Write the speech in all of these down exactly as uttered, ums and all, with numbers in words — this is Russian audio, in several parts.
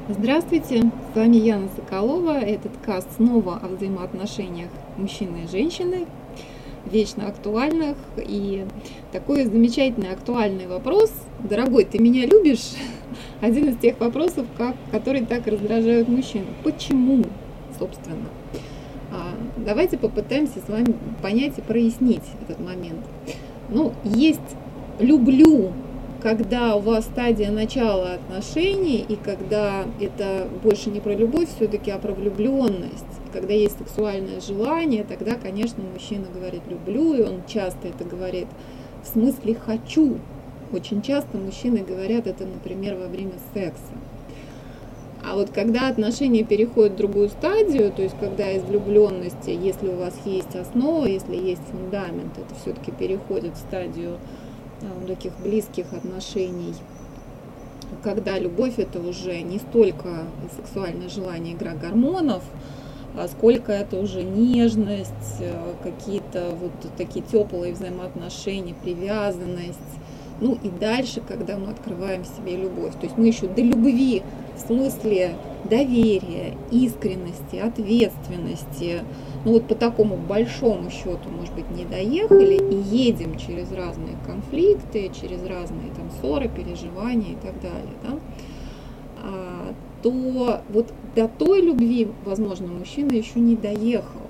Здравствуйте, с вами Яна Соколова. Этот каст снова о взаимоотношениях мужчины и женщины, вечно актуальных. И такой замечательный актуальный вопрос: дорогой, ты меня любишь? Один из тех вопросов, как, которые так раздражают мужчин. Почему, собственно? Давайте попытаемся с вами понять и прояснить этот момент. Ну, есть «люблю», когда у вас стадия начала отношений, и когда это больше не про любовь все-таки, а про влюбленность. Когда есть сексуальное желание, тогда, конечно, мужчина говорит «люблю», и он часто это говорит в смысле «хочу». Очень часто мужчины говорят это, например, во время секса. А вот когда отношения переходят в другую стадию, то есть когда из влюбленности, если у вас есть основа, если есть фундамент, это все-таки переходит в стадию таких близких отношений, когда любовь — это уже не столько сексуальное желание, игра гормонов, а сколько это уже нежность, какие-то вот такие теплые взаимоотношения, привязанность. Ну и дальше, когда мы открываем в себе любовь. То есть мы еще до любви в смысле доверия, искренности, ответственности, ну вот по такому большому счету, может быть, не доехали и едем через разные конфликты, через разные там ссоры, переживания и так далее, да, а, то вот до той любви, возможно, мужчина еще не доехал.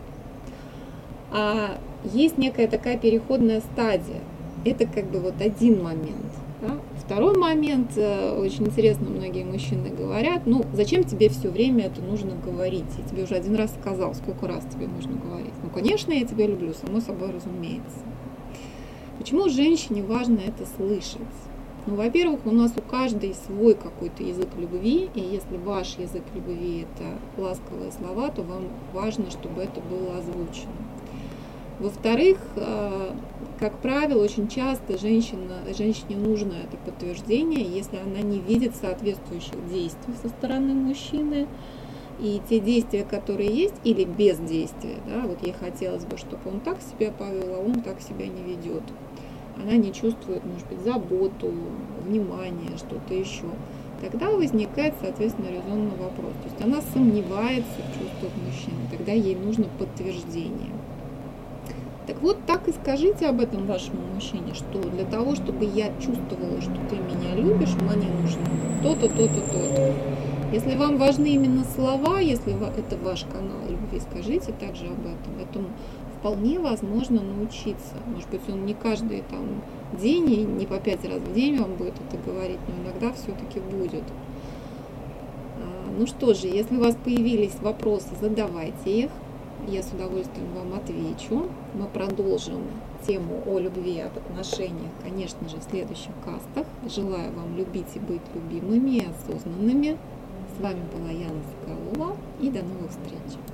А есть некая такая переходная стадия. Это как бы вот один момент. Да? Второй момент, очень интересно, многие мужчины говорят: ну, зачем тебе все время это нужно говорить? Я тебе уже один раз сказал, сколько раз тебе нужно говорить. Ну, конечно, я тебя люблю, само собой разумеется. Почему женщине важно это слышать? Ну, во-первых, у нас у каждой свой какой-то язык любви, и если ваш язык любви — это ласковые слова, то вам важно, чтобы это было озвучено. Во-вторых, как правило, очень часто женщина, женщине нужно это подтверждение, если она не видит соответствующих действий со стороны мужчины. И те действия, которые есть, или бездействия, да, вот ей хотелось бы, чтобы он так себя повел, а он так себя не ведет. Она не чувствует, может быть, заботу, внимание, что-то еще. Тогда возникает, соответственно, резонный вопрос. То есть она сомневается в чувствах мужчины, тогда ей нужно подтверждение. Так вот, так и скажите об этом вашему мужчине, что для того, чтобы я чувствовала, что ты меня любишь, мне нужно то-то, то-то, то-то. Если вам важны именно слова, если это ваш канал любви, скажите также об этом. Этому вполне возможно научиться. Может быть, он не каждый там день и не по пять раз в день вам будет это говорить, но иногда все-таки будет. Ну что же, если у вас появились вопросы, задавайте их. Я с удовольствием вам отвечу. Мы продолжим тему о любви и об отношениях, конечно же, в следующих кастах. Желаю вам любить и быть любимыми и осознанными. С вами была Яна Соколова, и до новых встреч!